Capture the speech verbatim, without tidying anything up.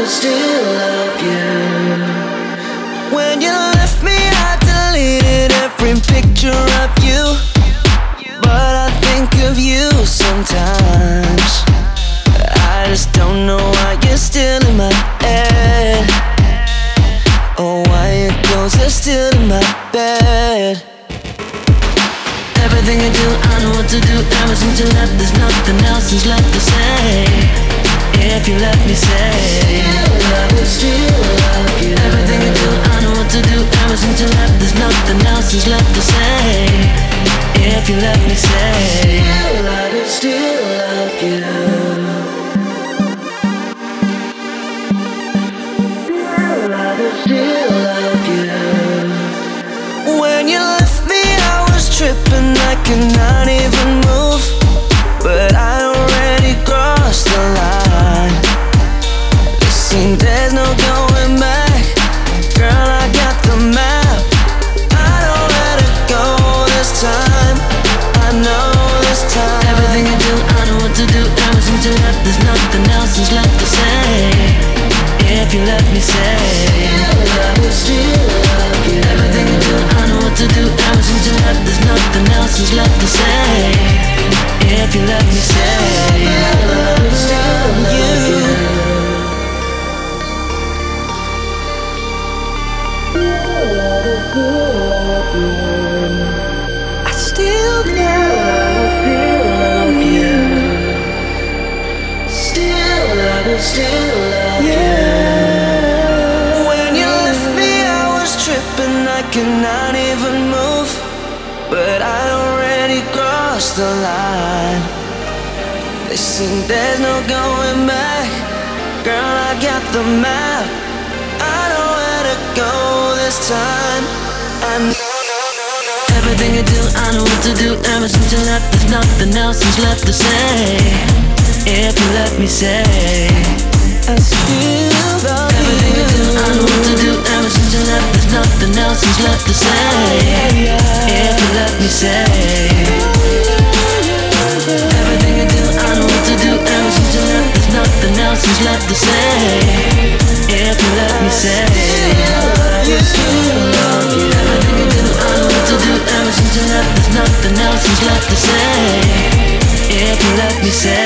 still love you. When you left me, I deleted every picture of you, but I think of you sometimes. I just don't know why you're still in my head, or why your clothes are still in my bed. Everything I do, I know what to do. Ever since you left, there's nothing else is left to say. If you let me say, still love you, still love you. Everything I do, I know what to do. Ever since you left, there's nothing else is left to say. If you let me say, still love you, still love you. Still love you, still love you. When you left me, I was tripping, I could not even move, but I already crossed the line. Listen, there's no going back. Girl, I got the map. I don't let it go this time. I know this time. Everything I do, I know what to do. Ever since you left, there's nothing else is left to say. If you let me say, still love you, still love you. Everything I do, I know what to do. Ever since you left, there's nothing else is left to say. If you let me say, still love you, still love you. I still love you. Still love you, still love you. When you left me, I was tripping, I cannot even move, but I already crossed the line. Listen, there's no going back. Girl, I got the map. I don't let it go this time. I know. Everything I do, I know what to do. Ever since you left, there's nothing else is left to say. If you let me say, I still love you. Everything I do, I know what to do. Ever since you left, there's nothing else is left to say. If you let me say, everything I do, I know what to do. Ever since you left, there's nothing else is left to say. If you let me say, you still love you. Everything I do, I know what to do. Ever since you left, there's nothing else is left to say. If you let me say.